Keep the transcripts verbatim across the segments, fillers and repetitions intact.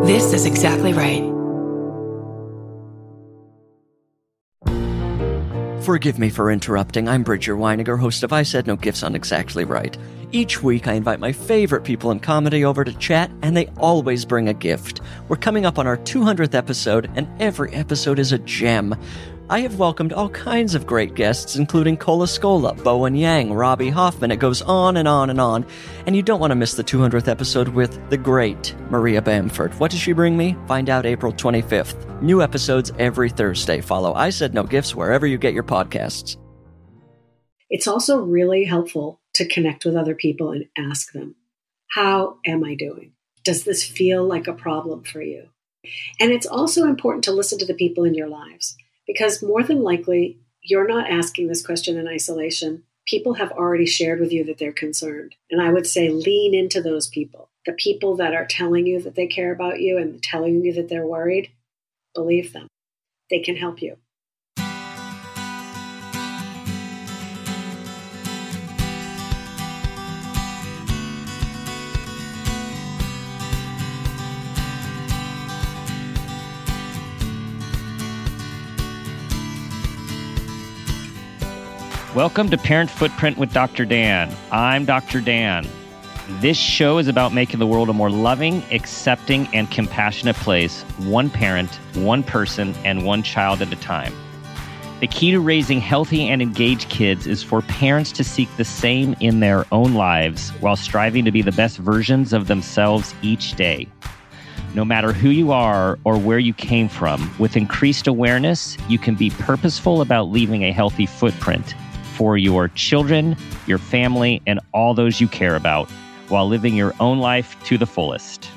This is exactly right. Forgive me for interrupting. I'm Bridger Weiniger, host of I Said No Gifts on Exactly Right. Each week, I invite my favorite people in comedy over to chat, and they always bring a gift. We're coming up on our two hundredth episode, and every episode is a gem. I have welcomed all kinds of great guests, including Cola Scola, Bowen Yang, Robbie Hoffman. It goes on and on and on. And you don't want to miss the two hundredth episode with the great Maria Bamford. What does she bring me? Find out April twenty-fifth. New episodes every Thursday. Follow I Said No Gifts wherever you get your podcasts. It's also really helpful to connect with other people and ask them, how am I doing? Does this feel like a problem for you? And it's also important to listen to the people in your lives. Because more than likely, you're not asking this question in isolation. People have already shared with you that they're concerned. And I would say lean into those people. The people that are telling you that they care about you and telling you that they're worried, believe them. They can help you. Welcome to Parent Footprint with Doctor Dan. I'm Doctor Dan. This show is about making the world a more loving, accepting, and compassionate place, one parent, one person, and one child at a time. The key to raising healthy and engaged kids is for parents to seek the same in their own lives while striving to be the best versions of themselves each day. No matter who you are or where you came from, with increased awareness, you can be purposeful about leaving a healthy footprint for your children, your family, and all those you care about, while living your own life to the fullest.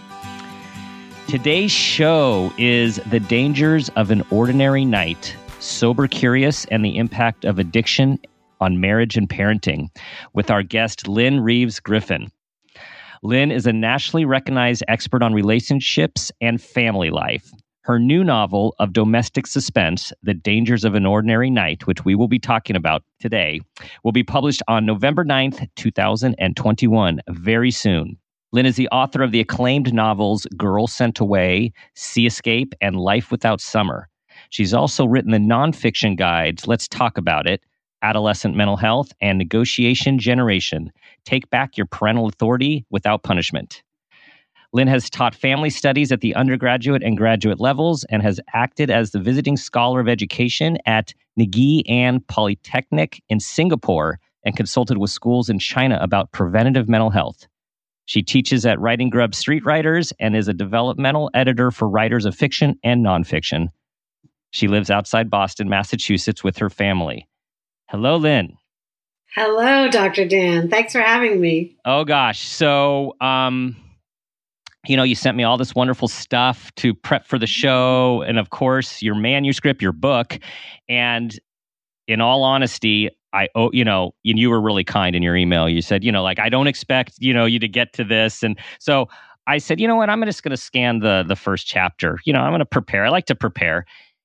Today's show is The Dangers of an Ordinary Night, Sober Curious and the Impact of Addiction on Marriage and Parenting, with our guest Lynn Reeves Griffin. Lynn is a nationally recognized expert on relationships and family life. Her new novel of domestic suspense, The Dangers of an Ordinary Night, which we will be talking about today, will be published on November ninth, two thousand twenty-one, very soon. Lynn is the author of the acclaimed novels Girl Sent Away, Sea Escape, and Life Without Summer. She's also written the nonfiction guides Let's Talk About It, Adolescent Mental Health, and Negotiation Generation, Take Back Your Parental Authority Without Punishment. Lynn has taught family studies at the undergraduate and graduate levels and has acted as the visiting scholar of education at Ngee Ann Polytechnic in Singapore and consulted with schools in China about preventative mental health. She teaches at Writing Grub Street Writers and is a developmental editor for writers of fiction and nonfiction. She lives outside Boston, Massachusetts with her family. Hello, Lynn. Hello, Doctor Dan. Thanks for having me. Oh, gosh. So, um... you know, you sent me all this wonderful stuff to prep for the show. And of course, your manuscript, your book. And in all honesty, I, oh, you know, and you were really kind in your email. You said, you know, like, I don't expect, you know, you to get to this. And so I said, you know what, I'm just going to scan the the first chapter. You know, I'm going to prepare. I like to prepare.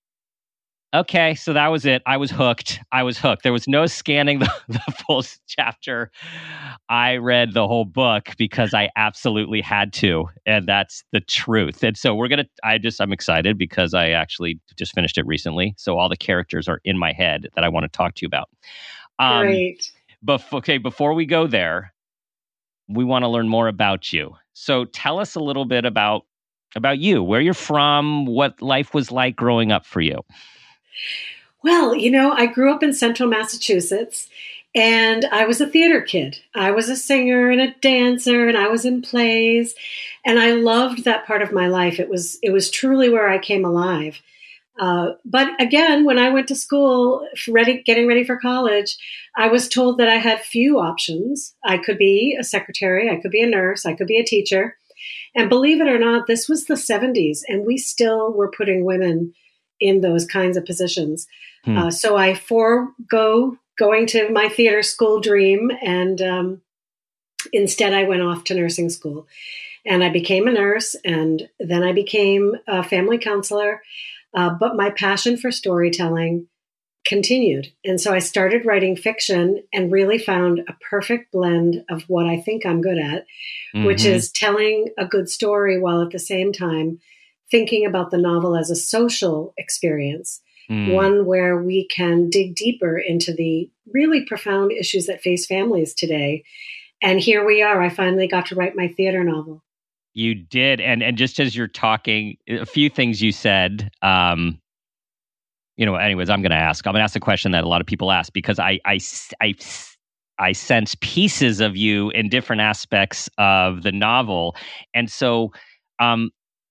Okay, so that was it. I was hooked. I was hooked. There was no scanning the, the full chapter. I read the whole book because I absolutely had to, and that's the truth. And so we're gonna. I just I'm excited because I actually just finished it recently. So all the characters are in my head that I want to talk to you about. Um, Great. But okay, before we go there, we want to learn more about you. So tell us a little bit about about you, where you're from, what life was like growing up for you. Well, you know, I grew up in central Massachusetts, and I was a theater kid. I was a singer and a dancer, and I was in plays, and I loved that part of my life. It was it was truly where I came alive. Uh, but again, when I went to school, ready, getting ready for college, I was told that I had few options. I could be a secretary, I could be a nurse, I could be a teacher. And believe it or not, this was the seventies, and we still were putting women in those kinds of positions. Hmm. Uh, so I forego going to my theater school dream, and um, instead I went off to nursing school. And I became a nurse, and then I became a family counselor. Uh, but my passion for storytelling continued. And so I started writing fiction and really found a perfect blend of what I think I'm good at, mm-hmm. which is telling a good story while at the same time thinking about the novel as a social experience, mm. one where we can dig deeper into the really profound issues that face families today. And here we are. I finally got to write my theater novel. You did. And and just as you're talking, a few things you said, um, you know, anyways, I'm going to ask. I'm going to ask a question that a lot of people ask because I, I, I, I sense pieces of you in different aspects of the novel. And so um,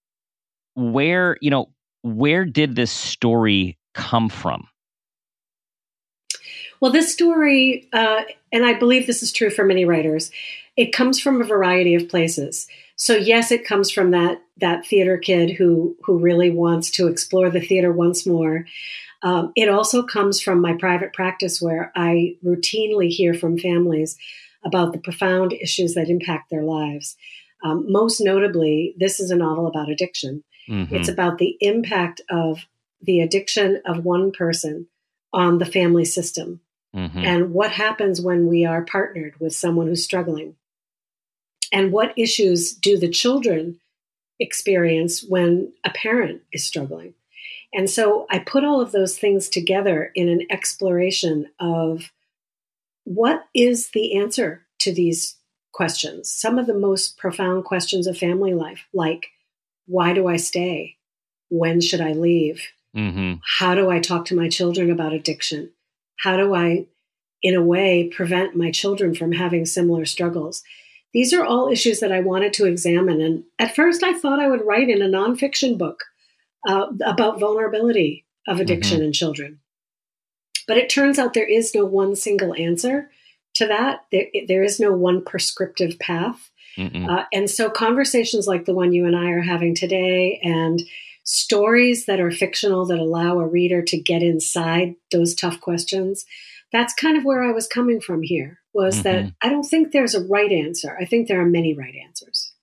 where, you know, where did this story come from? Well, this story, uh, and I believe this is true for many writers, it comes from a variety of places. So yes, it comes from that that theater kid who who really wants to explore the theater once more. Um, it also comes from my private practice where I routinely hear from families about the profound issues that impact their lives. Um, most notably, this is a novel about addiction. Mm-hmm. It's about the impact of the addiction of one person on the family system. Mm-hmm. And what happens when we are partnered with someone who's struggling. And what issues do the children experience when a parent is struggling? And so I put all of those things together in an exploration of what is the answer to these questions. Some of the most profound questions of family life, like, why do I stay? When should I leave? Mm-hmm. How do I talk to my children about addiction? How do I, in a way, prevent my children from having similar struggles? These are all issues that I wanted to examine. And at first I thought I would write in a nonfiction book uh, about vulnerability of addiction mm-hmm. in children. But it turns out there is no one single answer to that. There, there is no one prescriptive path. Uh, and so conversations like the one you and I are having today and stories that are fictional that allow a reader to get inside those tough questions, that's kind of where I was coming from here, was mm-hmm. that I don't think there's a right answer. I think there are many right answers.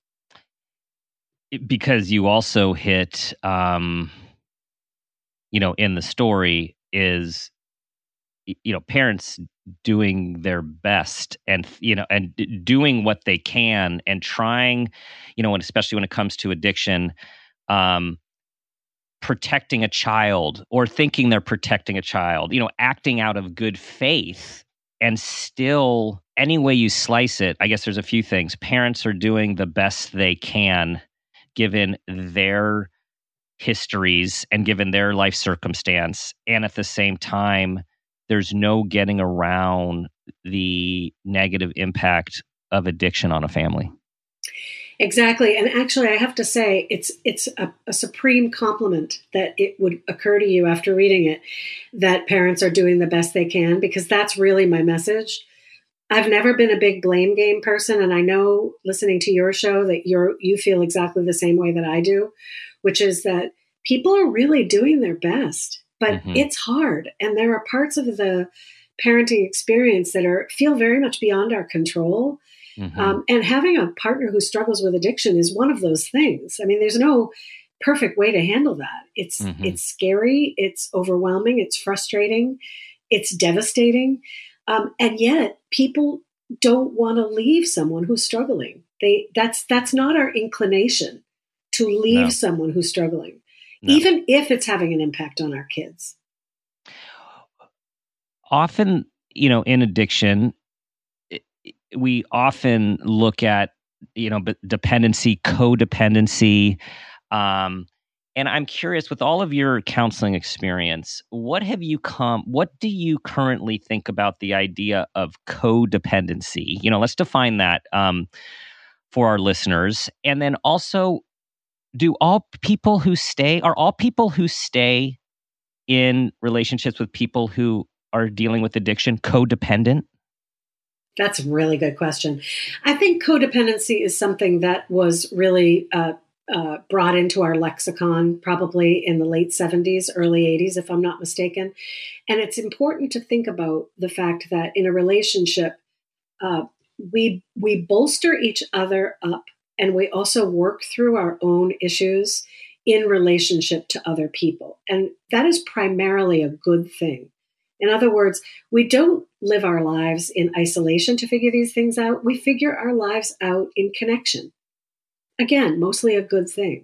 Because you also hit, um, you know, in the story is, you know, parents doing their best and, you know, and doing what they can and trying, you know, and especially when it comes to addiction, um, protecting a child or thinking they're protecting a child, you know, acting out of good faith. And still, any way you slice it, I guess there's a few things. Parents are doing the best they can given their histories and given their life circumstance. And at the same time, there's no getting around the negative impact of addiction on a family. Exactly. And actually, I have to say, it's it's a, a supreme compliment that it would occur to you after reading it that parents are doing the best they can, because that's really my message. I've never been a big blame game person, and I know listening to your show that you're you feel exactly the same way that I do, which is that people are really doing their best, but mm-hmm. it's hard. And there are parts of the parenting experience that are feel very much beyond our control. Mm-hmm. Um, and having a partner who struggles with addiction is one of those things. I mean, there's no perfect way to handle that. It's mm-hmm. it's scary, it's overwhelming, it's frustrating, it's devastating. Um, and yet people don't want to leave someone who's struggling. They that's that's not our inclination to leave no. someone who's struggling, no. even if it's having an impact on our kids. Often, you know, in addiction, we often look at, you know, dependency, codependency. Um, and I'm curious, with all of your counseling experience, what have you come, what do you currently think about the idea of codependency? You know, let's define that um, for our listeners. And then also, do all people who stay, are all people who stay in relationships with people who are dealing with addiction codependent? That's a really good question. I think codependency is something that was really uh, uh, brought into our lexicon probably in the late seventies, early eighties, if I'm not mistaken. And it's important to think about the fact that in a relationship, uh, we we bolster each other up, and we also work through our own issues in relationship to other people. And that is primarily a good thing. In other words, we don't live our lives in isolation to figure these things out. We figure our lives out in connection. Again, mostly a good thing.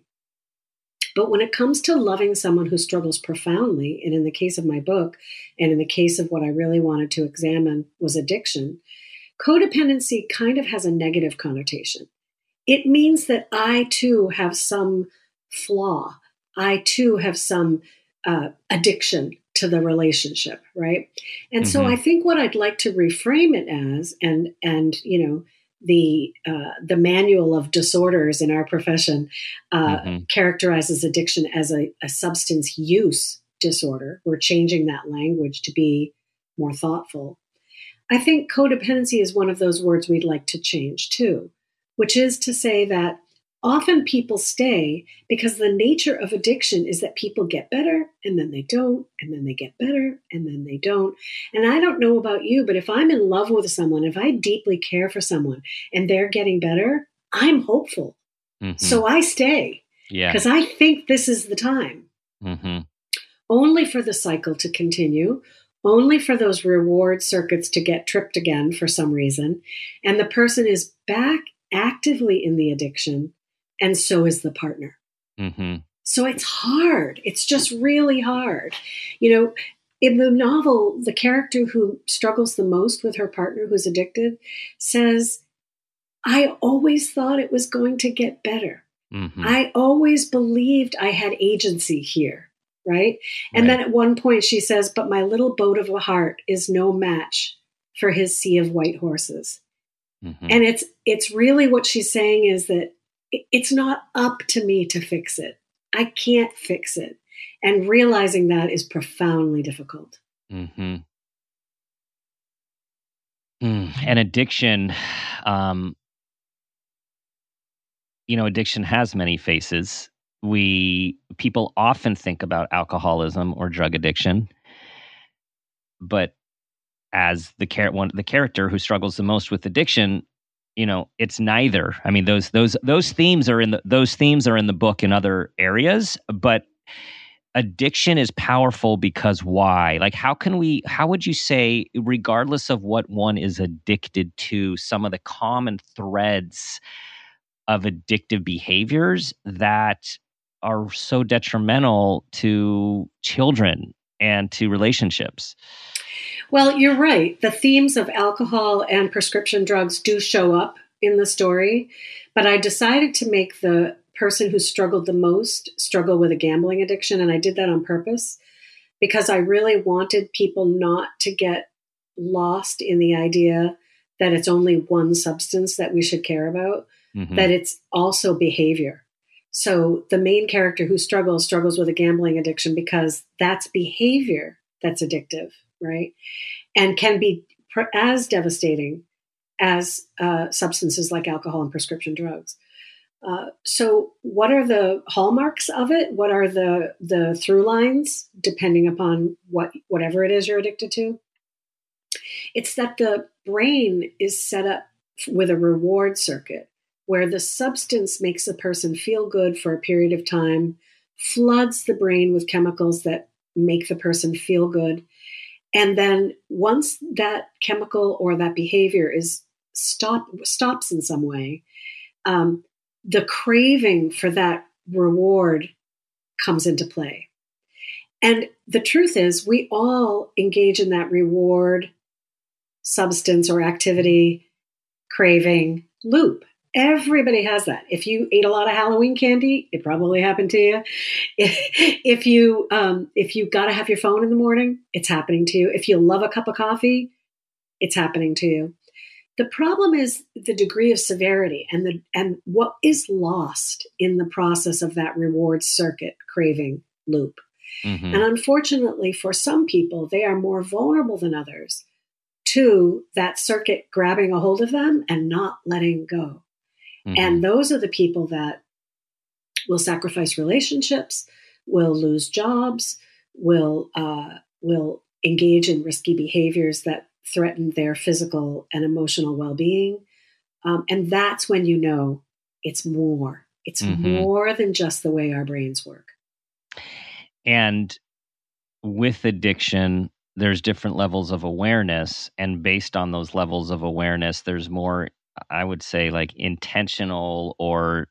But when it comes to loving someone who struggles profoundly, and in the case of my book, and in the case of what I really wanted to examine was addiction, codependency kind of has a negative connotation. It means that I too have some flaw. I too have some uh, addiction to the relationship, right? And mm-hmm. so I think what I'd like to reframe it as, and and you know, the uh, the manual of disorders in our profession uh, mm-hmm. characterizes addiction as a, a substance use disorder. We're changing that language to be more thoughtful. I think codependency is one of those words we'd like to change too, which is to say that often people stay because the nature of addiction is that people get better and then they don't, and then they get better and then they don't. And I don't know about you, but if I'm in love with someone, if I deeply care for someone and they're getting better, I'm hopeful. Mm-hmm. So I stay because yeah. I think this is the time. Mm-hmm. Only for the cycle to continue, only for those reward circuits to get tripped again for some reason. And the person is back actively in the addiction, and so is the partner. Mm-hmm. So it's hard. It's just really hard. You know, in the novel, the character who struggles the most with her partner who's addicted says, I always thought it was going to get better. Mm-hmm. I always believed I had agency here, right? And right. then at one point she says, but my little boat of a heart is no match for his sea of white horses. Mm-hmm. And it's it's really what she's saying is that it's not up to me to fix it. I can't fix it. And realizing that is profoundly difficult. Mm-hmm. Mm. And addiction, um, you know, addiction has many faces. We, people often think about alcoholism or drug addiction, but as the char- one, the character who struggles the most with addiction, you know, it's neither. I mean, those those those themes are in the those themes are in the book in other areas, but addiction is powerful because why? Like, how can we? How would you say, regardless of what one is addicted to, some of the common threads of addictive behaviors that are so detrimental to children and to relationships? Well, you're right. The themes of alcohol and prescription drugs do show up in the story, but I decided to make the person who struggled the most struggle with a gambling addiction, and I did that on purpose because I really wanted people not to get lost in the idea that it's only one substance that we should care about, mm-hmm. that it's also behavior. So the main character who struggles struggles with a gambling addiction because that's behavior that's addictive, right? And can be pr- as devastating as uh, substances like alcohol and prescription drugs. Uh, so what are the hallmarks of it? What are the the through lines, depending upon what whatever it is you're addicted to? It's that the brain is set up with a reward circuit where the substance makes a person feel good for a period of time, floods the brain with chemicals that make the person feel good. And then once that chemical or that behavior is stop stops in some way, um, the craving for that reward comes into play. And the truth is, we all engage in that reward substance or activity craving loop. Everybody has that. If you ate a lot of Halloween candy, it probably happened to you. If, if you um, if you got to have your phone in the morning, it's happening to you. If you love a cup of coffee, it's happening to you. The problem is the degree of severity and the and what is lost in the process of that reward circuit craving loop. Mm-hmm. And unfortunately, for some people, they are more vulnerable than others to that circuit grabbing a hold of them and not letting go. Mm-hmm. And those are the people that will sacrifice relationships, will lose jobs, will uh, will engage in risky behaviors that threaten their physical and emotional well-being. Um, and that's when you know it's more. It's mm-hmm. more than just the way our brains work. And with addiction, there's different levels of awareness, and based on those levels of awareness, there's more, I would say, like intentional or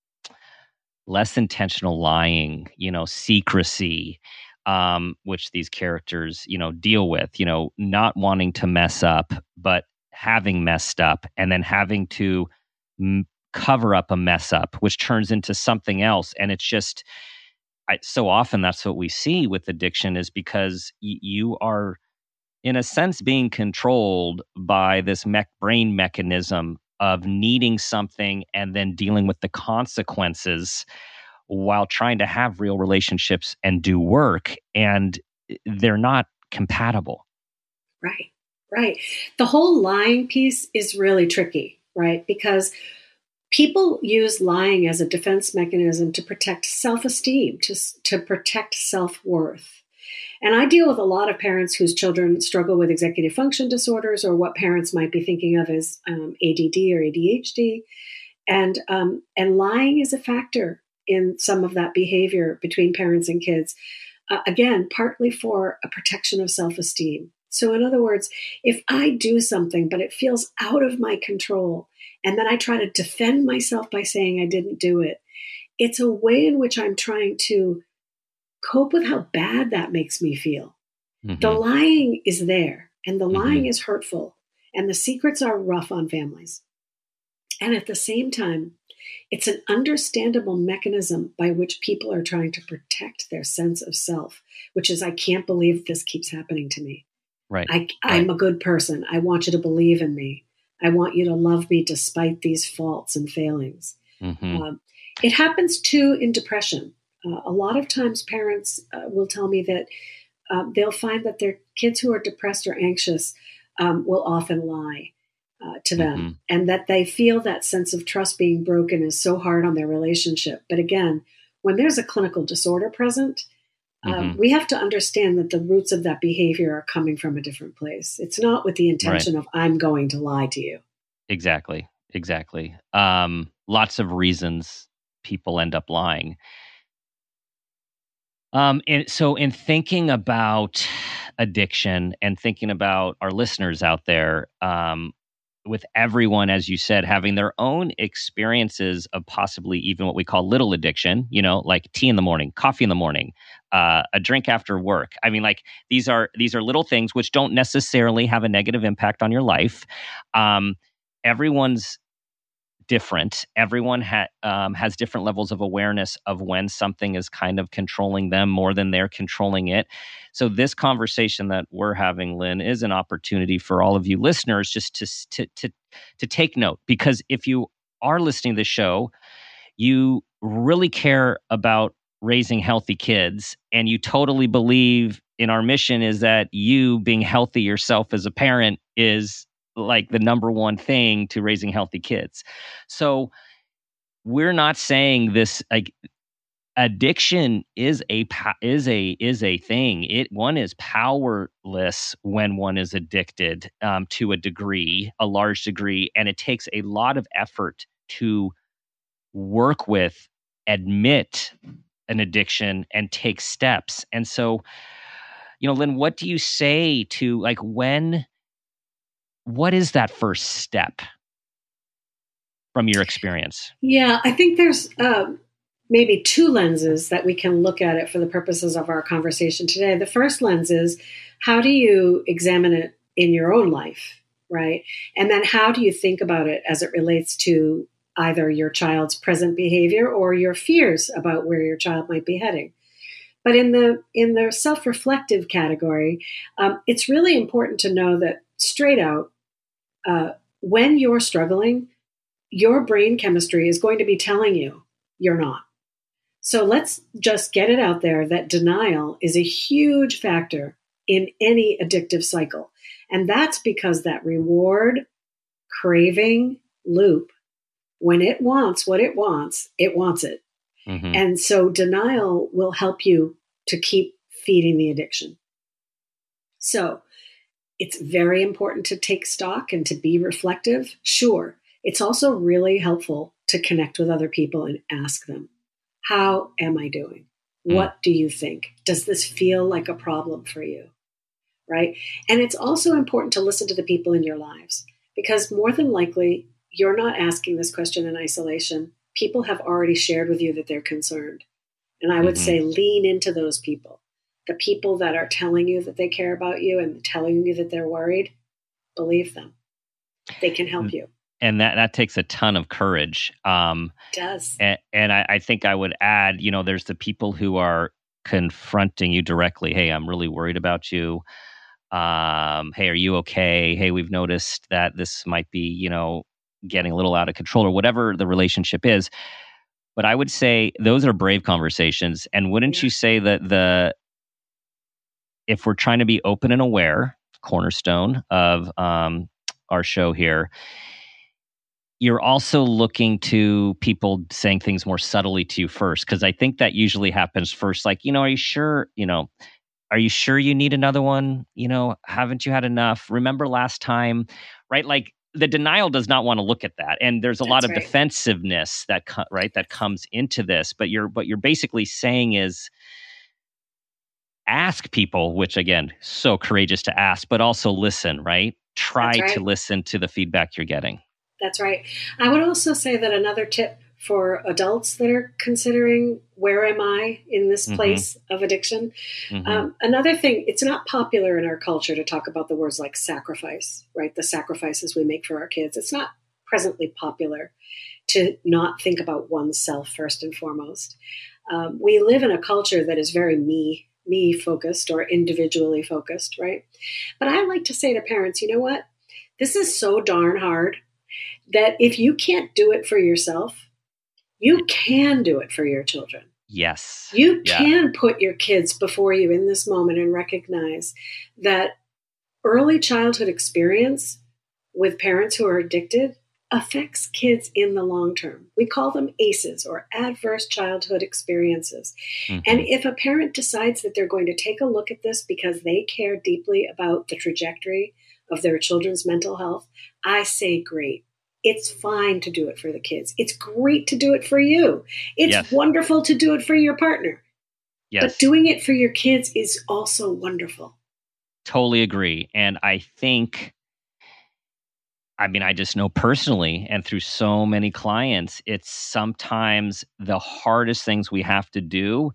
less intentional lying, you know, secrecy, um, which these characters, you know, deal with, you know, not wanting to mess up, but having messed up and then having to m- cover up a mess up, which turns into something else. And it's just, I, so often that's what we see with addiction, is because y- you are, in a sense, being controlled by this mech brain mechanism of needing something and then dealing with the consequences while trying to have real relationships and do work. And they're not compatible. Right, right. The whole lying piece is really tricky, right? Because people use lying as a defense mechanism to protect self-esteem, to, to protect self-worth. And I deal with a lot of parents whose children struggle with executive function disorders, or what parents might be thinking of as um, A D D or A D H D. And, um, and lying is a factor in some of that behavior between parents and kids. Uh, again, partly for a protection of self-esteem. So in other words, if I do something, but it feels out of my control, and then I try to defend myself by saying I didn't do it, it's a way in which I'm trying to cope with how bad that makes me feel. Mm-hmm. The lying is there, and the mm-hmm. lying is hurtful, and the secrets are rough on families. And at the same time, it's an understandable mechanism by which people are trying to protect their sense of self, which is, I can't believe this keeps happening to me. Right. I, I'm right. a good person. I want you to believe in me. I want you to love me despite these faults and failings. Mm-hmm. Um, it happens too in depression. Uh, a lot of times parents uh, will tell me that uh, they'll find that their kids who are depressed or anxious um, will often lie uh, to them, mm-hmm. and that they feel that sense of trust being broken is so hard on their relationship. But again, when there's a clinical disorder present, mm-hmm. um, we have to understand that the roots of that behavior are coming from a different place. It's not with the intention right. of, I'm going to lie to you. Exactly. Exactly. Um, lots of reasons people end up lying. Um, and so in thinking about addiction and thinking about our listeners out there, um, with everyone, as you said, having their own experiences of possibly even what we call little addiction, you know, like tea in the morning, coffee in the morning, uh, a drink after work. I mean, like these are these are little things which don't necessarily have a negative impact on your life. Um, everyone's different. Everyone ha- um, has different levels of awareness of when something is kind of controlling them more than they're controlling it. So this conversation that we're having, Lynn, is an opportunity for all of you listeners just to to to, to take note, because if you are listening to the show, you really care about raising healthy kids, and you totally believe in our mission is that you being healthy yourself as a parent is like the number one thing to raising healthy kids. So we're not saying this, like addiction is a is a is a thing. It one is powerless when one is addicted um, to a degree, a large degree, and it takes a lot of effort to work with, admit an addiction, and take steps. And so, you know, Lynn, what do you say to like when? What is that first step from your experience? Yeah, I think there's uh, maybe two lenses that we can look at it for the purposes of our conversation today. The first lens is, how do you examine it in your own life, right? And then how do you think about it as it relates to either your child's present behavior or your fears about where your child might be heading? But in the in the self-reflective category, um, it's really important to know that straight out, uh, when you're struggling, your brain chemistry is going to be telling you you're not. So let's just get it out there that denial is a huge factor in any addictive cycle. And that's because that reward craving loop, when it wants what it wants, it wants it. Mm-hmm. And so denial will help you to keep feeding the addiction. So it's very important to take stock and to be reflective. Sure. It's also really helpful to connect with other people and ask them, how am I doing? Mm. What do you think? Does this feel like a problem for you? right? And it's also important to listen to the people in your lives, because more than likely, you're not asking this question in isolation. People have already shared with you that they're concerned. And I would Mm-hmm. say lean into those people. The people that are telling you that they care about you and telling you that they're worried, believe them. They can help you. And that, that takes a ton of courage. Um, It does. And, and I, I think I would add, you know, there's the people who are confronting you directly. Hey, I'm really worried about you. Um, hey, are you okay? Hey, we've noticed that this might be, you know, getting a little out of control, or whatever the relationship is. But I would say those are brave conversations. And wouldn't Yeah. you say that the, if we're trying to be open and aware, cornerstone of um, our show here, you're also looking to people saying things more subtly to you first, because I think that usually happens first. Like, you know, are you sure, you know, are you sure you need another one? You know, haven't you had enough? Remember last time, right? Like the denial does not want to look at that. And there's a lot That's of right. defensiveness that, co- right, that comes into this. But you're, what you're basically saying is ask people, which again, so courageous to ask, but also listen, right? Try That's right. to listen to the feedback you're getting. That's right. I would also say that another tip for adults that are considering, where am I in this Mhm. place of addiction? Mhm. Um, another thing, it's not popular in our culture to talk about the words like sacrifice, right? The sacrifices we make for our kids. It's not presently popular to not think about oneself first and foremost. Um, we live in a culture that is very me, me focused or individually focused, right? But I like to say to parents, you know what? This is so darn hard that if you can't do it for yourself, you can do it for your children. Yes. You Yeah. can put your kids before you in this moment and recognize that early childhood experience with parents who are addicted affects kids in the long term. We call them A C Es, or adverse childhood experiences. Mhm. And if a parent decides that they're going to take a look at this because they care deeply about the trajectory of their children's mental health, I say great. It's fine to do it for the kids. It's great to do it for you. It's Yes. wonderful to do it for your partner. Yes. But doing it for your kids is also wonderful. Totally agree. And I think, I mean, I just know personally and through so many clients, it's sometimes the hardest things we have to do.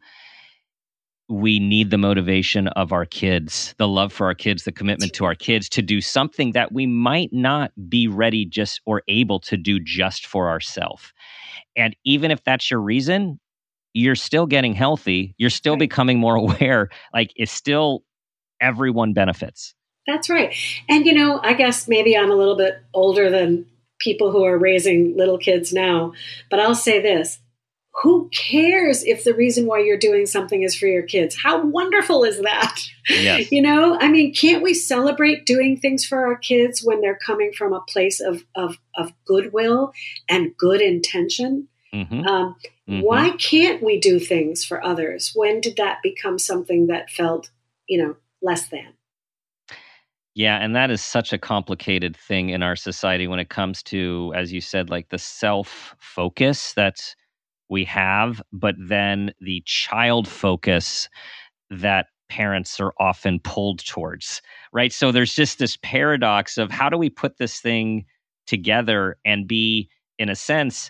We need the motivation of our kids, the love for our kids, the commitment to our kids to do something that we might not be ready just or able to do just for ourselves. And even if that's your reason, you're still getting healthy. You're still Right. becoming more aware. Like it's still, everyone benefits. That's right. And, you know, I guess maybe I'm a little bit older than people who are raising little kids now, but I'll say this. Who cares if the reason why you're doing something is for your kids? How wonderful is that? Yes. You know, I mean, can't we celebrate doing things for our kids when they're coming from a place of, of, of goodwill and good intention? Mm-hmm. Um, Mm-hmm. Why can't we do things for others? When did that become something that felt, you know, less than? Yeah, and that is such a complicated thing in our society when it comes to, as you said, like the self-focus that we have, but then the child focus that parents are often pulled towards, right? So there's just this paradox of how do we put this thing together and be, in a sense,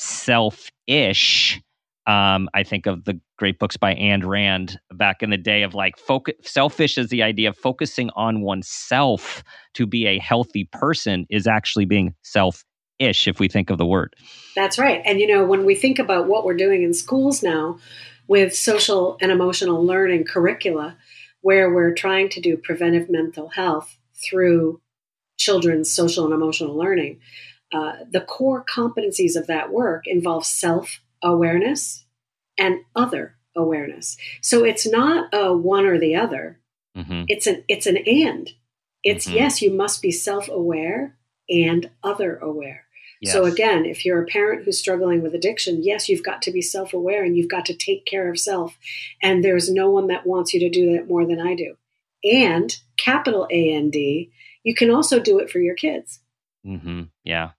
selfish. Um, I think of the great books by Ayn Rand back in the day of like focus. Selfish is the idea of focusing on oneself to be a healthy person is actually being selfish, if we think of the word. That's right. And, you know, when we think about what we're doing in schools now with social and emotional learning curricula, where we're trying to do preventive mental health through children's social and emotional learning, uh, the core competencies of that work involve self-awareness and other awareness. So it's not a one or the other. Mm-hmm. It's an it's an and. It's Mm-hmm. yes, you must be self-aware and other aware. Yes. So again, if you're a parent who's struggling with addiction, yes, you've got to be self-aware and you've got to take care of self. And there's no one that wants you to do that more than I do. And capital A N D, you can also do it for your kids. Mm-hmm. Yeah.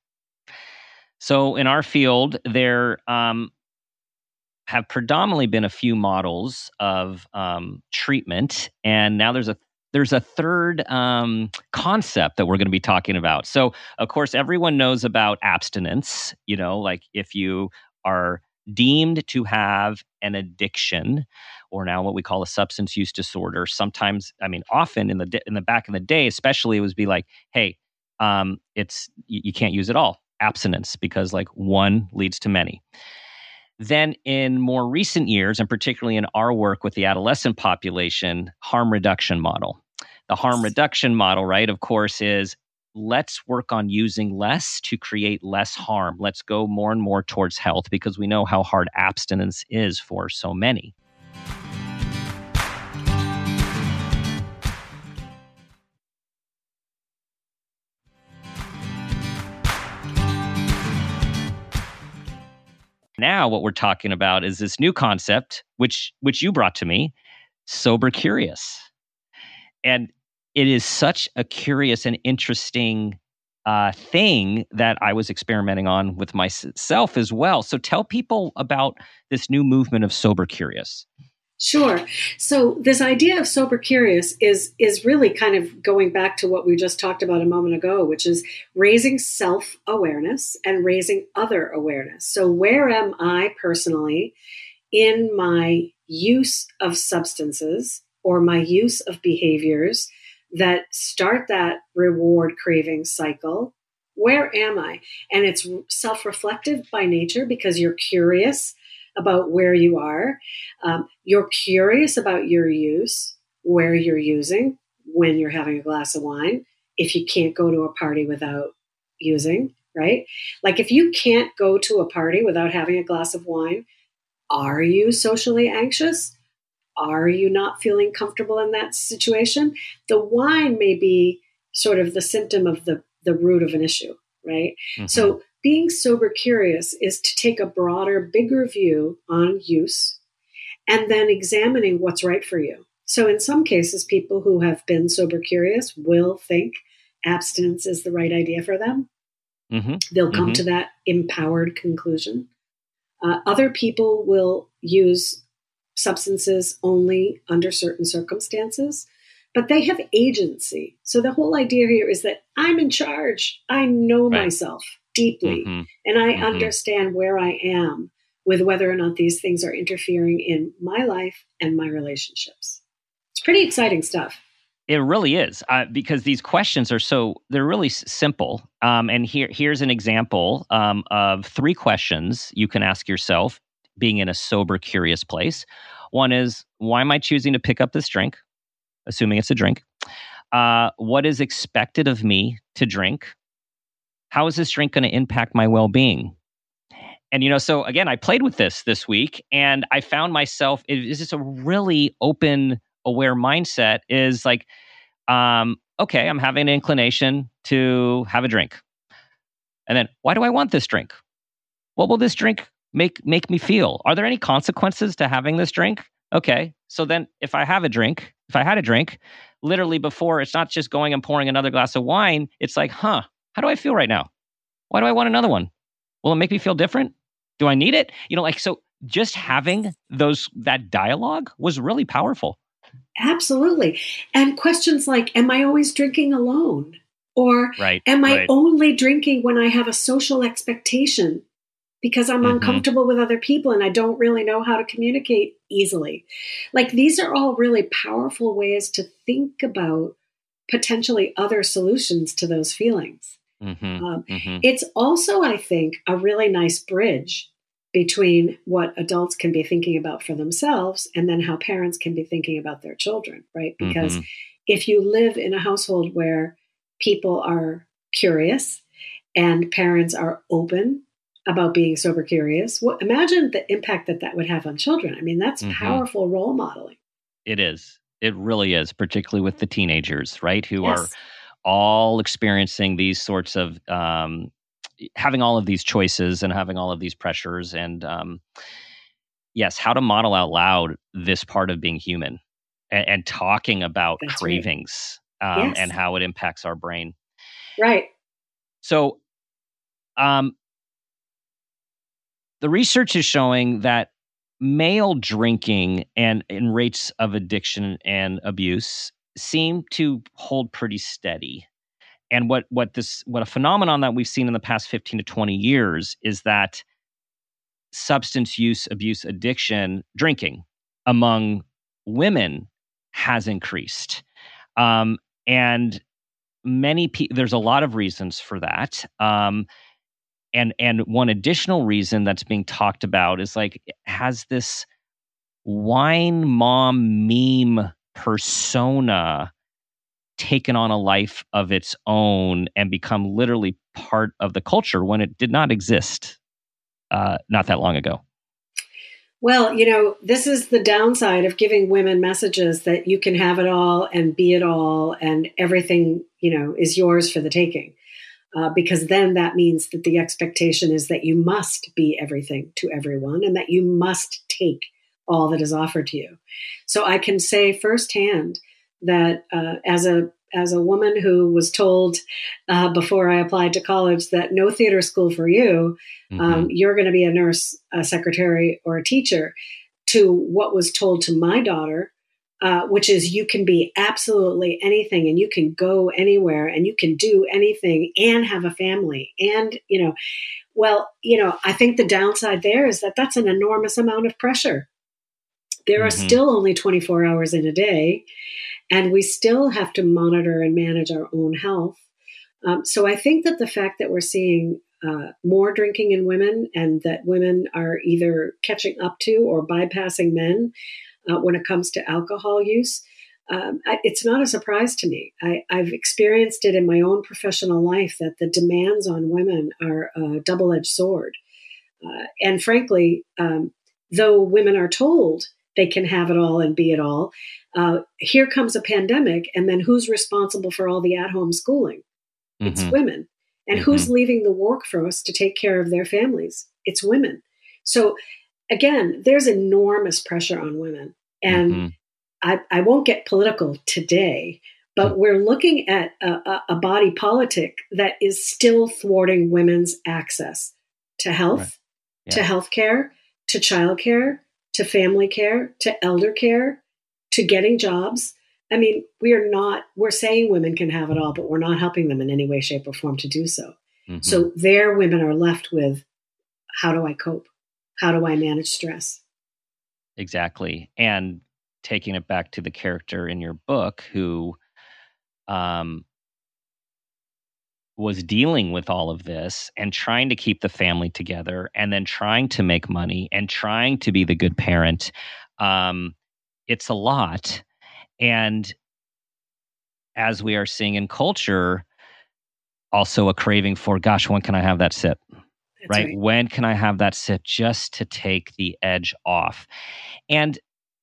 So in our field, there um, have predominantly been a few models of um, treatment, and now there's a there's a third um, concept that we're going to be talking about. So, of course, everyone knows about abstinence. You know, like if you are deemed to have an addiction, or now what we call a substance use disorder. Sometimes, I mean, often in the di- in the back in the day, especially, it was be like, hey, um, it's you, you can't use it all, abstinence, because like one leads to many. Then in more recent years, and particularly in our work with the adolescent population, harm reduction model. The harm reduction model, right, of course, is let's work on using less to create less harm. Let's go more and more towards health, because we know how hard abstinence is for so many. Now what we're talking about is this new concept, which which you brought to me, sober curious. And it is such a curious and interesting uh, thing that I was experimenting on with myself as well. So tell people about this new movement of sober curious. Sure. So this idea of sober curious is is really kind of going back to what we just talked about a moment ago, which is raising self-awareness and raising other awareness. So where am I personally in my use of substances or my use of behaviors that start that reward craving cycle? Where am I? And it's self-reflective by nature, because you're curious about where you are. Um, you're curious about your use, where you're using, when you're having a glass of wine, if you can't go to a party without using, right? Like if you can't go to a party without having a glass of wine, are you socially anxious? Are you not feeling comfortable in that situation? The wine may be sort of the symptom of the, the root of an issue, right? Mm-hmm. So being sober curious is to take a broader, bigger view on use and then examining what's right for you. So in some cases, people who have been sober curious will think abstinence is the right idea for them. Mm-hmm. They'll come mm-hmm. to that empowered conclusion. Uh, other people will use substances only under certain circumstances, but they have agency. So the whole idea here is that I'm in charge. I know right. myself deeply, mm-hmm. and I mm-hmm. understand where I am with whether or not these things are interfering in my life and my relationships. It's pretty exciting stuff. It really is, uh, because these questions are so, they're really s- simple. Um, and here, here's an example um, of three questions you can ask yourself being in a sober, curious place. One is, why am I choosing to pick up this drink? Assuming it's a drink. Uh, what is expected of me to drink? How is this drink going to impact my well-being? And, you know, so again, I played with this this week, and I found myself, it is just a really open, aware mindset is like, um, okay, I'm having an inclination to have a drink. And then, why do I want this drink? What will this drink make make me feel? Are there any consequences to having this drink? Okay, so then if I have a drink, if I had a drink, literally before, it's not just going and pouring another glass of wine. It's like, huh, how do I feel right now? Why do I want another one? Will it make me feel different? Do I need it? You know, like, so just having those, that dialogue was really powerful. Absolutely. And questions like, am I always drinking alone? Or right, am I right. only drinking when I have a social expectation because I'm mm-hmm. uncomfortable with other people and I don't really know how to communicate easily? Like, these are all really powerful ways to think about potentially other solutions to those feelings. Mm-hmm. Um, mm-hmm. It's also, I think, a really nice bridge between what adults can be thinking about for themselves and then how parents can be thinking about their children, right? Because mm-hmm. if you live in a household where people are curious and parents are open about being sober curious, well, imagine the impact that that would have on children. I mean, that's mm-hmm. powerful role modeling. It is. It really is, particularly with the teenagers, right? Who yes. are all experiencing these sorts of, um, having all of these choices and having all of these pressures. And um, yes, how to model out loud this part of being human and, and talking about That's cravings right. um, yes. and how it impacts our brain. Right. So um, the research is showing that male drinking and in rates of addiction and abuse seem to hold pretty steady. And what what this what a phenomenon that we've seen in the past fifteen to twenty years is that substance use, abuse, addiction, drinking among women has increased. Um, and many people, there's a lot of reasons for that. Um, and and one additional reason that's being talked about is like, has this wine mom meme persona taken on a life of its own and become literally part of the culture when it did not exist uh, not that long ago? Well, you know, this is the downside of giving women messages that you can have it all and be it all and everything, you know, is yours for the taking. Uh, because then that means that the expectation is that you must be everything to everyone and that you must take all that is offered to you. So I can say firsthand that uh, as a as a woman who was told uh, before I applied to college that no theater school for you, mm-hmm. um, you're going to be a nurse, a secretary, or a teacher, to what was told to my daughter, uh, which is you can be absolutely anything and you can go anywhere and you can do anything and have a family. And, you know, well, you know, I think the downside there is that that's an enormous amount of pressure. There mm-hmm. are still only twenty-four hours in a day. And we still have to monitor and manage our own health. Um, so I think that the fact that we're seeing uh, more drinking in women and that women are either catching up to or bypassing men uh, when it comes to alcohol use, um, I, it's not a surprise to me. I, I've experienced it in my own professional life that the demands on women are a double-edged sword. Uh, and frankly, um, though women are told they can have it all and be it all, Uh, here comes a pandemic, and then who's responsible for all the at-home schooling? Mm-hmm. It's women. And mm-hmm. who's leaving the workforce to take care of their families? It's women. So again, there's enormous pressure on women. And mm-hmm. I, I won't get political today, but mm-hmm. we're looking at a, a body politic that is still thwarting women's access to health, right. yeah. to healthcare, to childcare, to family care, to elder care, to getting jobs. I mean, we are not, we're saying women can have it all, but we're not helping them in any way, shape, or form to do so. Mm-hmm. So there women are left with, how do I cope? How do I manage stress? Exactly. And taking it back to the character in your book who um, was dealing with all of this and trying to keep the family together and then trying to make money and trying to be the good parent. Um, it's a lot. And as we are seeing in culture, also a craving for, gosh, when can I have that sip? Right? right? When can I have that sip just to take the edge off? And,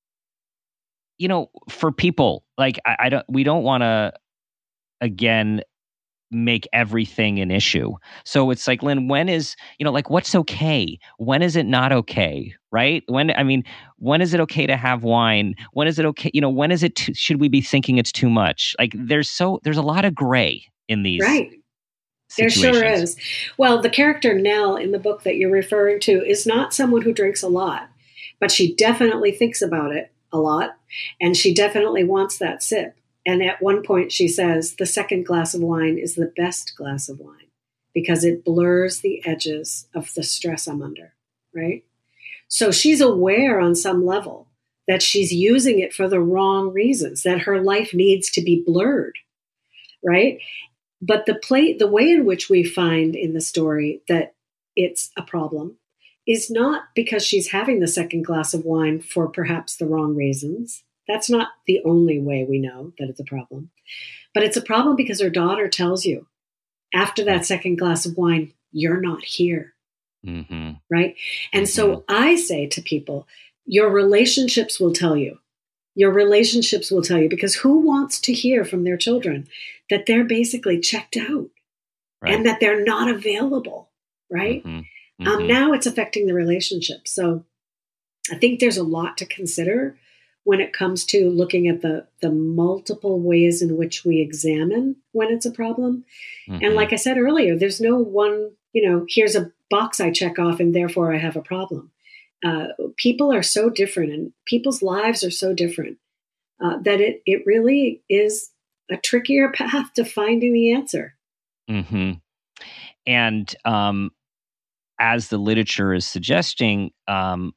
you know, for people, like, I, I don't, we don't want to, again, make everything an issue. So it's like, Lynn, when is, you know, like, what's okay? When is it not okay? Right? When, I mean, when is it okay to have wine? When is it okay? You know, when is it, too, should we be thinking it's too much? Like, there's so, there's a lot of gray in these right. situations. There sure is. Well, the character Nell in the book that you're referring to is not someone who drinks a lot, but she definitely thinks about it a lot. And she definitely wants that sip. And at one point she says, the second glass of wine is the best glass of wine because it blurs the edges of the stress I'm under, right? So she's aware on some level that she's using it for the wrong reasons, that her life needs to be blurred, right? But the play, the way in which we find in the story that it's a problem is not because she's having the second glass of wine for perhaps the wrong reasons. That's not the only way we know that it's a problem. But it's a problem because her daughter tells you, after that second glass of wine, you're not here. Mm-hmm. Right? And mm-hmm. so I say to people, your relationships will tell you. Your relationships will tell you, because who wants to hear from their children that they're basically checked out right. and that they're not available, right? Mm-hmm. Mm-hmm. Um, now it's affecting the relationship. So I think there's a lot to consider when it comes to looking at the, the multiple ways in which we examine when it's a problem. Mm-hmm. And like I said earlier, there's no one, you know, here's a box I check off and therefore I have a problem. Uh, people are so different and people's lives are so different. uh, that it it really is a trickier path to finding the answer. Mm-hmm. And um, as the literature is suggesting, um,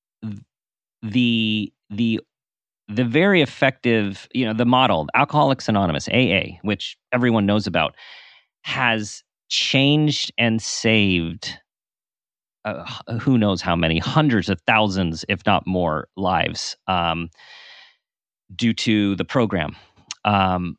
the the the very effective, you know, the model, Alcoholics Anonymous, A A, which everyone knows about, has changed and saved uh, who knows how many, hundreds of thousands, if not more, lives um, due to the program. Um,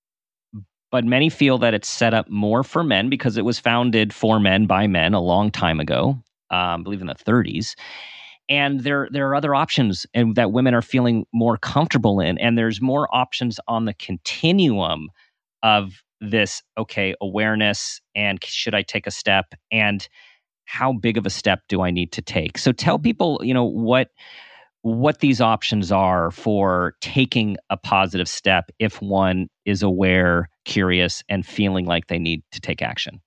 but many feel that it's set up more for men because it was founded for men by men a long time ago, um, I believe in the thirties. And there, there are other options and that women are feeling more comfortable in. And there's more options on the continuum of this, okay, awareness and should I take a step and how big of a step do I need to take? So tell people, you know, what what these options are for taking a positive step if one is aware, curious, and feeling like they need to take action.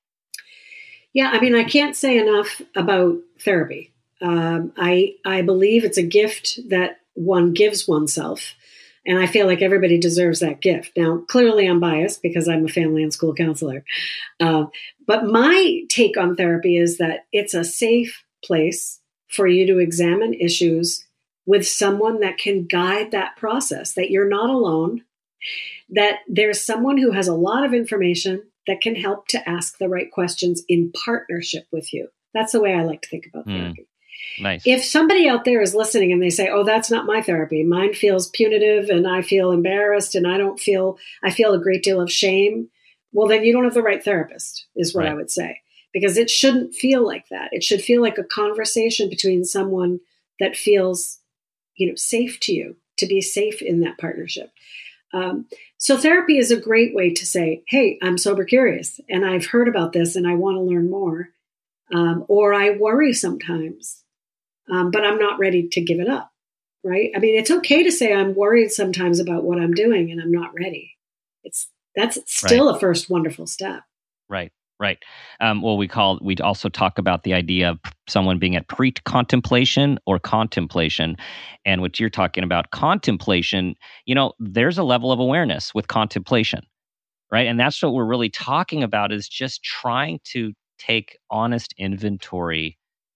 Yeah, I mean, I can't say enough about therapy. Um, I I believe it's a gift that one gives oneself, and I feel like everybody deserves that gift. Now, clearly, I'm biased because I'm a family and school counselor, uh, but my take on therapy is that it's a safe place for you to examine issues with someone that can guide that process. That you're not alone. That there's someone who has a lot of information that can help to ask the right questions in partnership with you. That's the way I like to think about mm. therapy. Nice. If somebody out there is listening and they say, oh, that's not my therapy, mine feels punitive and I feel embarrassed and I don't feel, I feel a great deal of shame. Well, then you don't have the right therapist is what right. I would say, because it shouldn't feel like that. It should feel like a conversation between someone that feels, you know, safe to you, to be safe in that partnership. Um, so therapy is a great way to say, hey, I'm sober curious and I've heard about this and I want to learn more. Um, or I worry sometimes, um, but I'm not ready to give it up, right? I mean, it's okay to say I'm worried sometimes about what I'm doing and I'm not ready. It's that's still right. a first wonderful step. Right, right. Um, well, we call we also talk about the idea of someone being at pre-contemplation or contemplation, and what you're talking about, contemplation. You know, there's a level of awareness with contemplation, right? And that's what we're really talking about is just trying to take honest inventory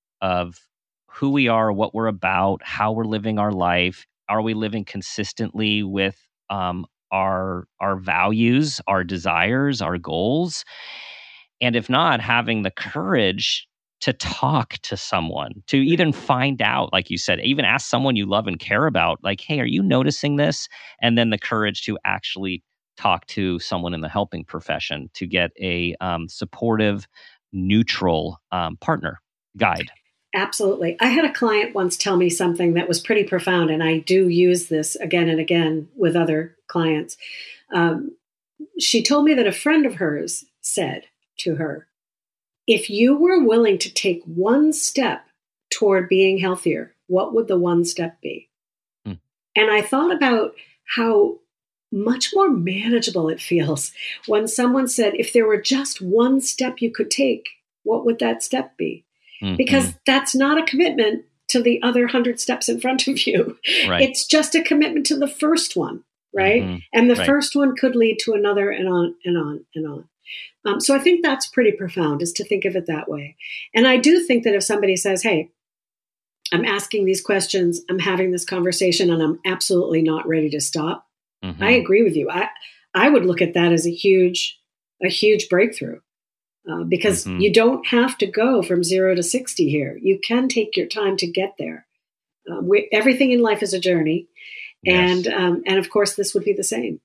of who we are, what we're about, how we're living our life. Are we living consistently with um, our our values, our desires, our goals? And if not, having the courage to talk to someone, to even find out, like you said, even ask someone you love and care about, like, hey, are you noticing this? And then the courage to actually talk to someone in the helping profession to get a um, supportive, neutral um, partner, guide. Absolutely. I had a client once tell me something that was pretty profound, and I do use this again and again with other clients. Um, she told me that a friend of hers said to her, if you were willing to take one step toward being healthier, what would the one step be? Hmm. And I thought about how much more manageable it feels when someone said, if there were just one step you could take, what would that step be? Mm-hmm. Because that's not a commitment to the other hundred steps in front of you. Right. It's just a commitment to the first one, right? Mm-hmm. And the right. first one could lead to another and on and on and on. Um, so I think that's pretty profound, is to think of it that way. And I do think that if somebody says, hey, I'm asking these questions, I'm having this conversation, and I'm absolutely not ready to stop, mm-hmm. I agree with you. I, I would look at that as a huge, a huge breakthrough. Uh, because mm-hmm. you don't have to go from zero to sixty here. You can take your time to get there. Um, we, everything in life is a journey. And, yes. um, and of course, this would be the same.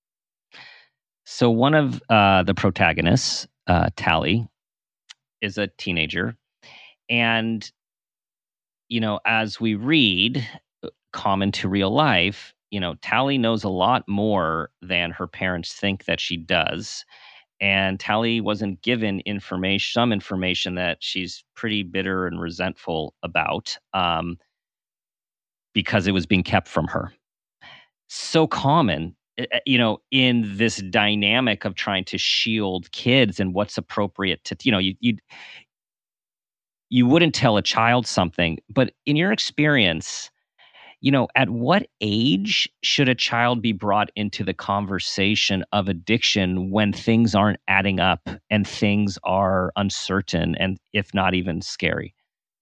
So one of uh, the protagonists, uh, Tally, is a teenager. And, you know, as we read, common to real life, you know, Tally knows a lot more than her parents think that she does. And Tally wasn't given information, some information that she's pretty bitter and resentful about um, because it was being kept from her. So common, you know, in this dynamic of trying to shield kids and what's appropriate to, you know, you you you wouldn't tell a child something, but in your experience, you know, at what age should a child be brought into the conversation of addiction when things aren't adding up and things are uncertain and if not even scary?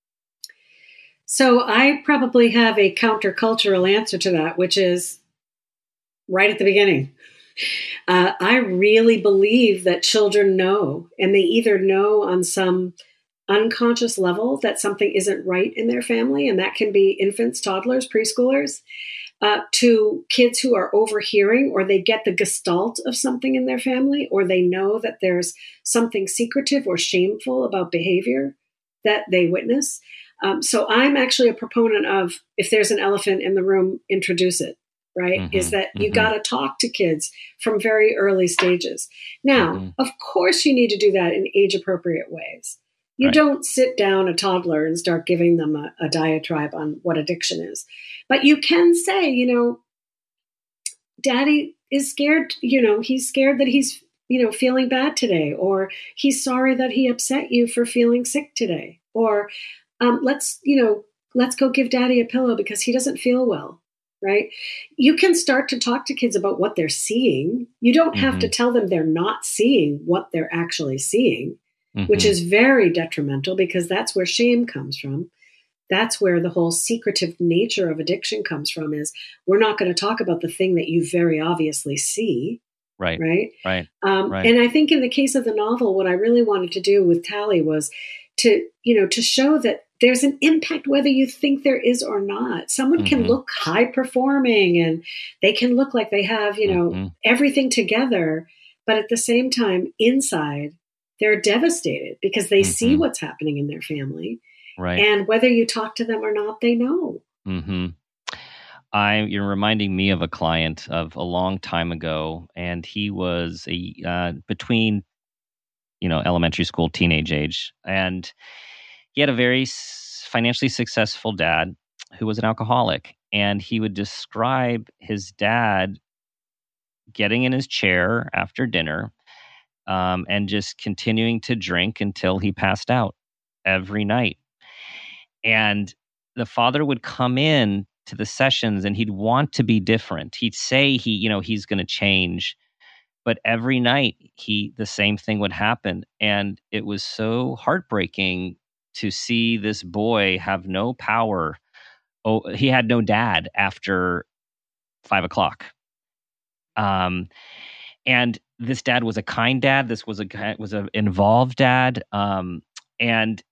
So I probably have a countercultural answer to that, which is right at the beginning. Uh, I really believe that children know, and they either know on some unconscious level that something isn't right in their family, and that can be infants, toddlers, preschoolers, uh, to kids who are overhearing, or they get the gestalt of something in their family, or they know that there's something secretive or shameful about behavior that they witness. Um, so I'm actually a proponent of, if there's an elephant in the room, introduce it, right? Mm-hmm, is that you mm-hmm. got to talk to kids from very early stages. Now, mm-hmm. of course, you need to do that in age-appropriate ways. You right. don't sit down a toddler and start giving them a, a diatribe on what addiction is. But you can say, you know, Daddy is scared, you know, he's scared that he's, you know, feeling bad today, or he's sorry that he upset you for feeling sick today, or um, let's, you know, let's go give Daddy a pillow because he doesn't feel well, right? You can start to talk to kids about what they're seeing. You don't mm-hmm. have to tell them they're not seeing what they're actually seeing. Mm-hmm. Which is very detrimental, because that's where shame comes from. That's where the whole secretive nature of addiction comes from, is we're not going to talk about the thing that you very obviously see. Right. Right. Right. Um, right. And I think in the case of the novel, what I really wanted to do with Tally was to, you know, to show that there's an impact whether you think there is or not. Someone mm-hmm. can look high performing and they can look like they have, you know, mm-hmm. everything together. But at the same time, inside, they're devastated because they mm-hmm. see what's happening in their family. Right. And whether you talk to them or not, they know. Mm-hmm. I, you're reminding me of a client of a long time ago, and he was a uh, between, you know, elementary school, teenage age, and he had a very financially successful dad who was an alcoholic, and he would describe his dad getting in his chair after dinner um, and just continuing to drink until he passed out every night. And the father would come in to the sessions and he'd want to be different. He'd say he, you know, he's going to change, but every night he, the same thing would happen. And it was so heartbreaking to see this boy have no power. Oh, he had no dad after five o'clock. Um, and this dad was a kind dad. This was a, was an involved dad. Um, and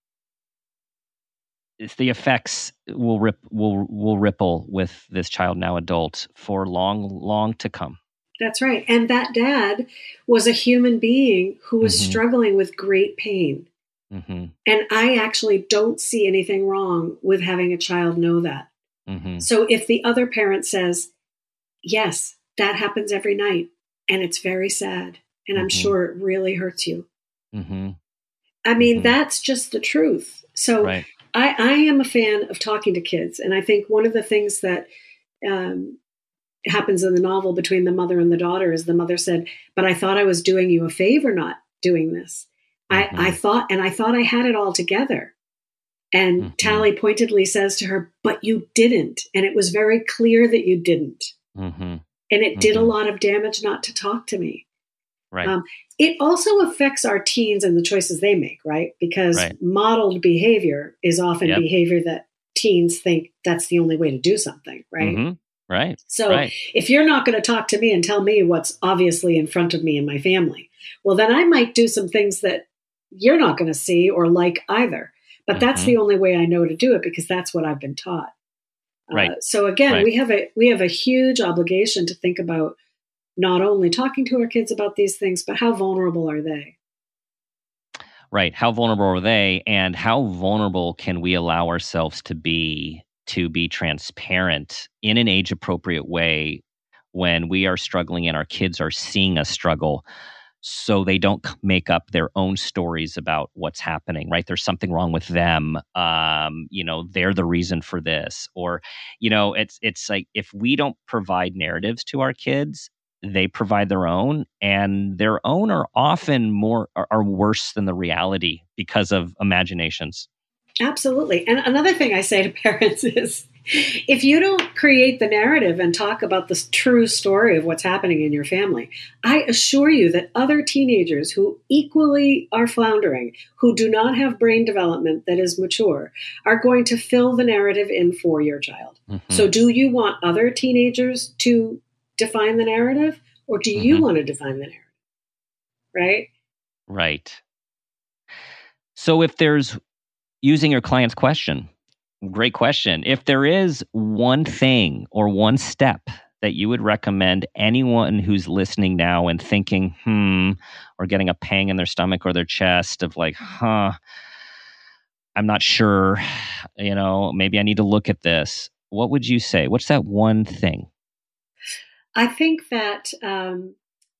the effects will rip will will ripple with this child, now adult, for long, long to come. That's right. And that dad was a human being who was mm-hmm. struggling with great pain. Mm-hmm. And I actually don't see anything wrong with having a child know that. Mm-hmm. So if the other parent says, yes, that happens every night, and it's very sad, and mm-hmm. I'm sure it really hurts you. Mm-hmm. I mean, mm-hmm. that's just the truth. So right. I, I am a fan of talking to kids. And I think one of the things that um, happens in the novel between the mother and the daughter is the mother said, but I thought I was doing you a favor not doing this. Mm-hmm. I, I thought, and I thought I had it all together. And mm-hmm. Tally pointedly says to her, but you didn't. And it was very clear that you didn't. Mm-hmm. And it mm-hmm. did a lot of damage not to talk to me. Right. Um, it also affects our teens and the choices they make, right? Because right. modeled behavior is often yep. behavior that teens think that's the only way to do something, right? Mm-hmm. Right. So right. if you're not going to talk to me and tell me what's obviously in front of me and my family, well, then I might do some things that you're not going to see or like either. But mm-hmm. that's the only way I know to do it, because that's what I've been taught. Right. Uh, so again, right. we have a we have a huge obligation to think about not only talking to our kids about these things, but how vulnerable are they? Right. How vulnerable are they? And how vulnerable can we allow ourselves to be to be transparent in an age-appropriate way when we are struggling and our kids are seeing us struggle, so they don't make up their own stories about what's happening, right? There's something wrong with them. Um, you know, they're the reason for this. Or, you know, it's it's like if we don't provide narratives to our kids, they provide their own, and their own are often more are, are worse than the reality because of imaginations. Absolutely. And another thing I say to parents is, If you don't create the narrative and talk about the true story of what's happening in your family, I assure you that other teenagers who equally are floundering, who do not have brain development that is mature, are going to fill the narrative in for your child. Mm-hmm. So do you want other teenagers to define the narrative, or do you mm-hmm. want to define the narrative? Right? Right. So if there's, using your client's question, great question. If there is one thing or one step that you would recommend anyone who's listening now and thinking, hmm, or getting a pang in their stomach or their chest of like, huh, I'm not sure, you know, maybe I need to look at this. What would you say? What's that one thing? I think that um,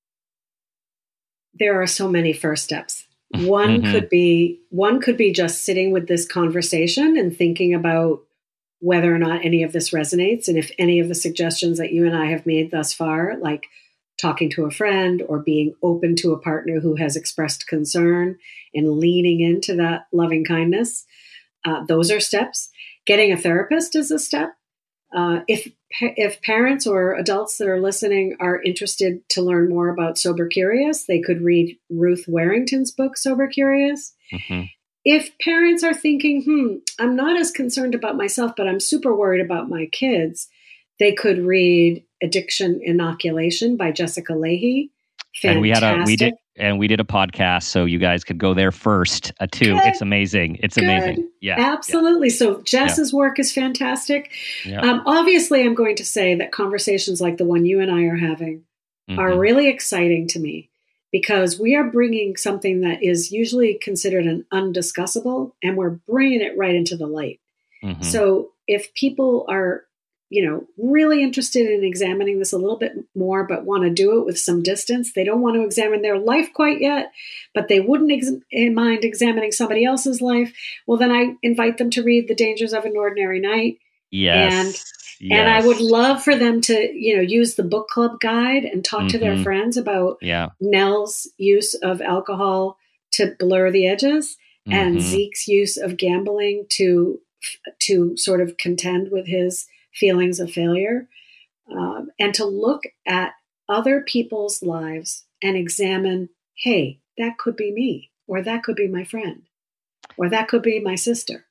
there are so many first steps. One mm-hmm. could be one could be just sitting with this conversation and thinking about whether or not any of this resonates, and if any of the suggestions that you and I have made thus far, like talking to a friend or being open to a partner who has expressed concern and leaning into that loving kindness, uh, those are steps. Getting a therapist is a step. Uh, if if parents or adults that are listening are interested to learn more about Sober Curious, they could read Ruth Warrington's book, Sober Curious. Mm-hmm. If parents are thinking, hmm, I'm not as concerned about myself, but I'm super worried about my kids, they could read Addiction Inoculation by Jessica Lahey. Fantastic. And we had a we did and we did a podcast, so you guys could go there first uh, too. Good. It's amazing. It's Good. amazing. Yeah, absolutely. Yeah. So Jess's yeah. work is fantastic. Yeah. Um, obviously, I'm going to say that conversations like the one you and I are having mm-hmm. are really exciting to me because we are bringing something that is usually considered an undiscussable, and we're bringing it right into the light. Mm-hmm. So if people are, you know, really interested in examining this a little bit more, but want to do it with some distance. They don't want to examine their life quite yet, but they wouldn't ex- mind examining somebody else's life. Well, then I invite them to read The Dangers of an Ordinary Night. Yes. And, yes. and I would love for them to, you know, use the book club guide and talk mm-hmm. to their friends about yeah. Nell's use of alcohol to blur the edges mm-hmm. and Zeke's use of gambling to, to sort of contend with his feelings of failure, um, and to look at other people's lives and examine, hey, that could be me, or that could be my friend, or that could be my sister.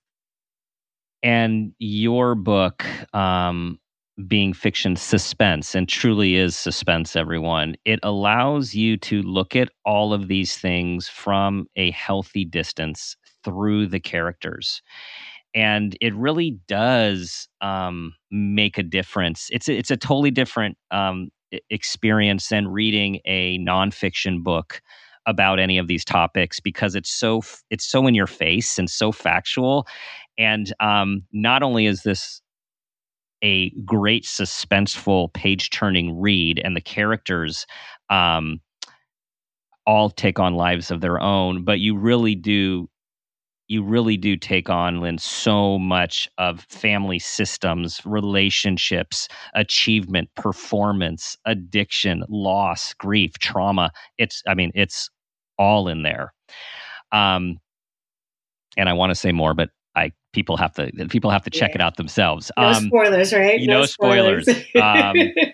And your book, um, being fiction suspense, and truly is suspense, everyone, it allows you to look at all of these things from a healthy distance through the characters. And it really does um, make a difference. It's a, it's a totally different um, experience than reading a nonfiction book about any of these topics because it's so it's so in your face and so factual. And um, not only is this a great suspenseful page-turning read, and the characters um, all take on lives of their own, but you really do. You really do take on, Lynn, so much of family systems, relationships, achievement, performance, addiction, loss, grief, trauma. It's, I mean, it's all in there. Um, and I want to say more, but I people have to people have to check yeah. it out themselves. No um, spoilers, right? No, no spoilers. spoilers. um,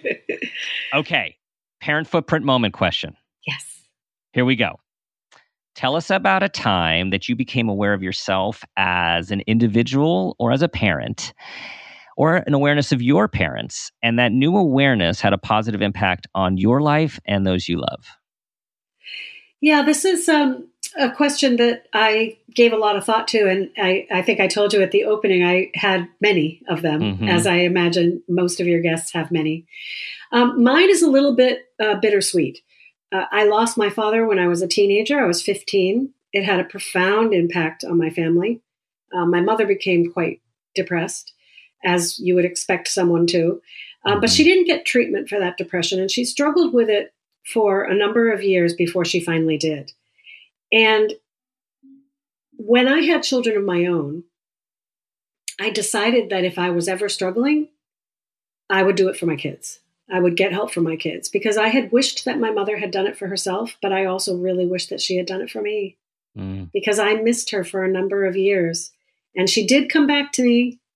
okay, parent footprint moment question. Yes. Here we go. Tell us about a time that you became aware of yourself as an individual or as a parent, or an awareness of your parents, and that new awareness had a positive impact on your life and those you love. Yeah, this is um, a question that I gave a lot of thought to, and I, I think I told you at the opening I had many of them, mm-hmm. as I imagine most of your guests have many. Um, mine is a little bit uh, bittersweet. Uh, I lost my father when I was a teenager. I was fifteen. It had a profound impact on my family. Uh, my mother became quite depressed, as you would expect someone to. Um, mm-hmm. But she didn't get treatment for that depression, and she struggled with it for a number of years before she finally did. And when I had children of my own, I decided that if I was ever struggling, I would do it for my kids. I would get help for my kids because I had wished that my mother had done it for herself, but I also really wished that she had done it for me mm. because I missed her for a number of years. And she did come back to me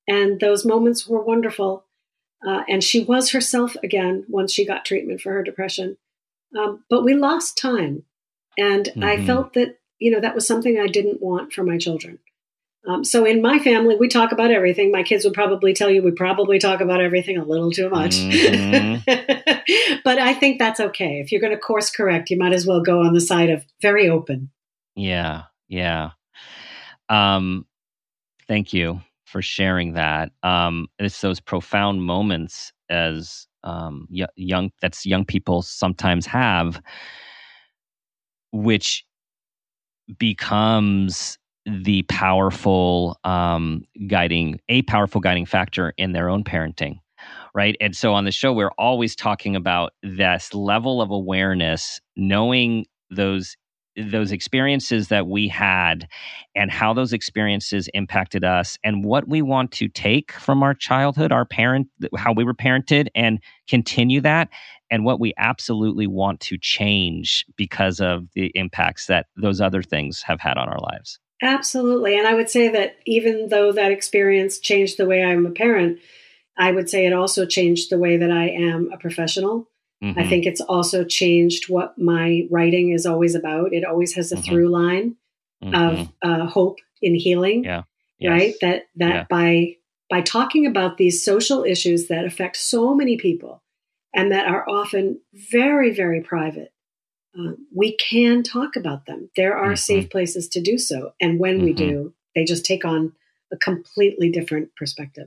And those moments were wonderful. Uh, and she was herself again once she got treatment for her depression. Um, but we lost time. And mm-hmm. I felt that, you know, that was something I didn't want for my children. Um, so in my family, we talk about everything. My kids would probably tell you we probably talk about everything a little too much. Mm-hmm. But I think that's okay. If you're going to course correct, you might as well go on the side of very open. Yeah, yeah. Um, thank you for sharing that. Um, it's those profound moments as um, y- young that's young people sometimes have, which becomes the powerful um, guiding, a powerful guiding factor in their own parenting, right? And so on the show, we're always talking about this level of awareness, knowing those those experiences that we had and how those experiences impacted us and what we want to take from our childhood, our parent, how we were parented, and continue that, and what we absolutely want to change because of the impacts that those other things have had on our lives. Absolutely. And I would say that even though that experience changed the way I'm a parent, I would say it also changed the way that I am a professional. Mm-hmm. I think it's also changed what my writing is always about. It always has a mm-hmm. through line mm-hmm. of uh, hope in healing, yeah. yes. right? That that yeah. by by talking about these social issues that affect so many people and that are often very, very private, uh, we can talk about them. There are mm-hmm. safe places to do so. And when mm-hmm. we do, they just take on a completely different perspective.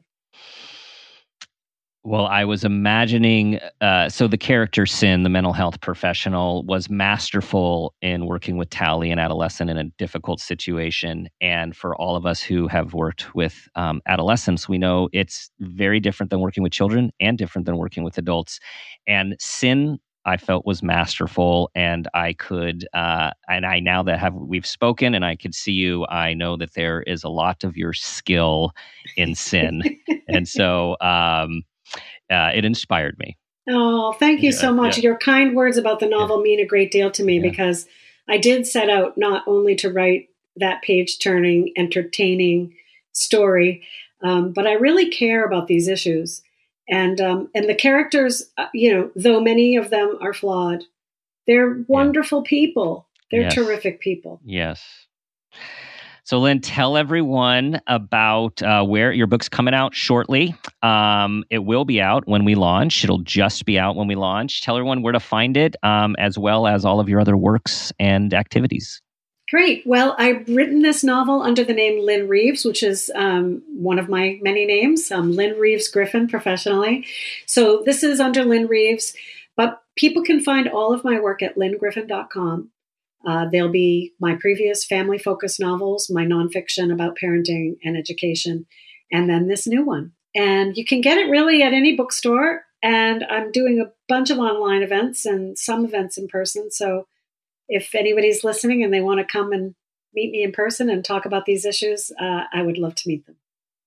Well, I was imagining, uh, so the character Sin, the mental health professional, was masterful in working with Tally, an adolescent in a difficult situation. And for all of us who have worked with um, adolescents, we know it's very different than working with children and different than working with adults. And Sin, I felt, was masterful, and I could, uh, and I now that have we've spoken and I could see you, I know that there is a lot of your skill in Sin. And so, um, Uh, it inspired me. Oh, thank you yeah, so much. Yeah. Your kind words about the novel yeah. mean a great deal to me yeah. because I did set out not only to write that page-turning, entertaining story, um, but I really care about these issues. And um, and the characters, uh, you know, though many of them are flawed, they're wonderful yeah. people. They're yes. terrific people. Yes. So, Lynn, tell everyone about uh, where your book's coming out shortly. Um, it will be out when we launch. It'll just be out when we launch. Tell everyone where to find it, um, as well as all of your other works and activities. Great. Well, I've written this novel under the name Lynn Reeves, which is um, one of my many names, um, Lynn Reeves Griffin professionally. So this is under Lynn Reeves, but people can find all of my work at lynn griffin dot com. Uh, there'll be my previous family-focused novels, my nonfiction about parenting and education, and then this new one. And you can get it really at any bookstore. And I'm doing a bunch of online events and some events in person. So if anybody's listening and they want to come and meet me in person and talk about these issues, uh, I would love to meet them.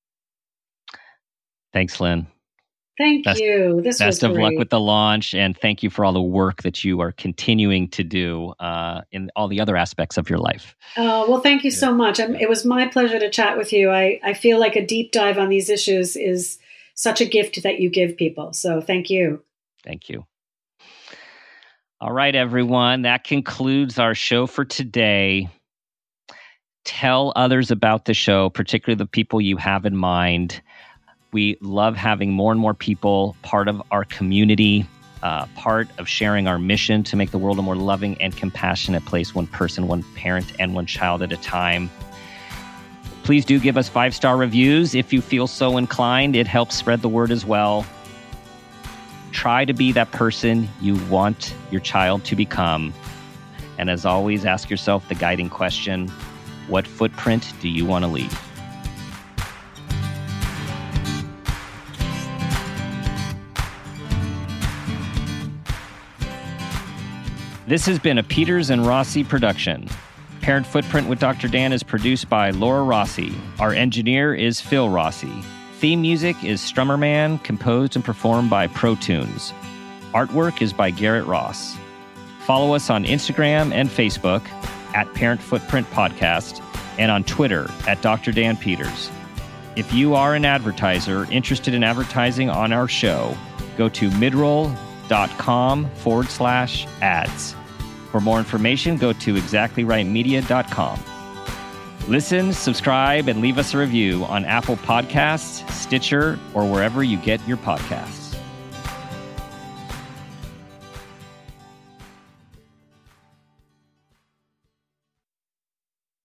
Thanks, Lynn. Thank best, you. This best was of great. luck with the launch, and thank you for all the work that you are continuing to do uh, in all the other aspects of your life. Oh, well, thank you yeah. so much. I'm, it was my pleasure to chat with you. I, I feel like a deep dive on these issues is such a gift that you give people. So thank you. Thank you. All right, everyone. That concludes our show for today. Tell others about the show, particularly the people you have in mind. We love having more and more people part of our community, uh, part of sharing our mission to make the world a more loving and compassionate place, one person, one parent, and one child at a time. Please do give us five-star reviews if you feel so inclined. It helps spread the word as well. Try to be that person you want your child to become. And as always, ask yourself the guiding question, what footprint do you want to leave? This has been a Peters and Rossi production. Parent Footprint with Doctor Dan is produced by Laura Rossi. Our engineer is Phil Rossi. Theme music is Strummerman, composed and performed by Pro Tunes. Artwork is by Garrett Ross. Follow us on Instagram and Facebook at Parent Footprint Podcast and on Twitter at Doctor Dan Peters. If you are an advertiser interested in advertising on our show, go to midroll.com forward slash ads. For more information, go to exactly right media dot com. Listen, subscribe, and leave us a review on Apple Podcasts, Stitcher, or wherever you get your podcasts.